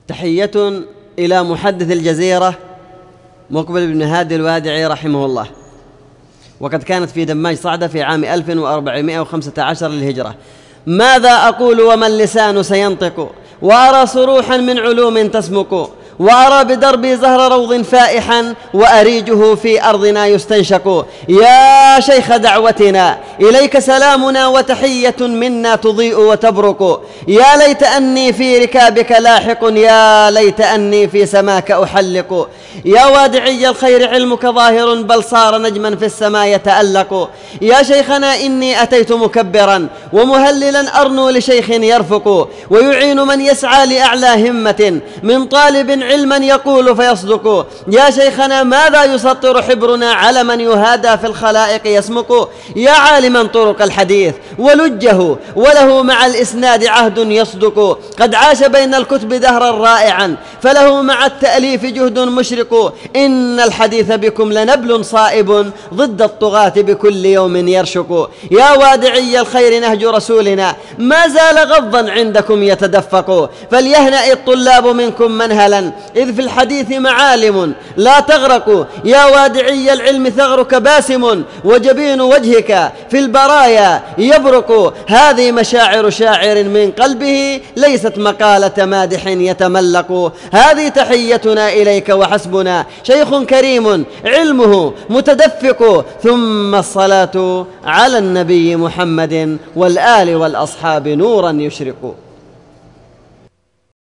تحية إلى محدث الجزيرة مقبل بن هادي الوادعي رحمه الله، وقد كانت في دماج صعدة في عام 1415 للهجرة. ماذا أقول وما اللسان سينطق، وأرى صروحا من علوم تسمك، وأرى بدربي زهر روض فائحا، وأريجه في أرضنا يستنشق. يا شيخ دعوتنا إليك سلامنا، وتحية منا تضيء وتبرق. يا ليت أني في ركابك لاحق، يا ليت أني في سماك أحلق. يا وادعي الخير علمك ظاهر، بل صار نجما في السماء يتألق. يا شيخنا إني أتيت مكبرا، ومهللا أرنو لشيخ يرفق، ويعين من يسعى لأعلى همة، من طالب علما يقول فيصدق. يا شيخنا ماذا يسطر حبرنا على من يهادى في الخلائق يسمك. يا عالما طرق الحديث ولجه، وله مع الإسناد عهد يصدق. قد عاش بين الكتب دهرا رائعا، فله مع التأليف جهد مشرق. إن الحديث بكم لنبل صائب، ضد الطغاة بكل يوم يرشق. يا وادعي الخير نهج رسولنا، ما زال غضا عندكم يتدفق. فليهنأ الطلاب منكم منهلا، إذ في الحديث معالم لا تغرق. يا وادعي العلم ثغرك باسم، وجبين وجهك في البرايا يبرق. هذه مشاعر شاعر من قلبه، ليست مقالة مادح يتملق. هذه تحيتنا إليك وحسبنا، شيخ كريم علمه متدفق. ثم الصلاة على النبي محمد والآل والأصحاب نورا يشرق.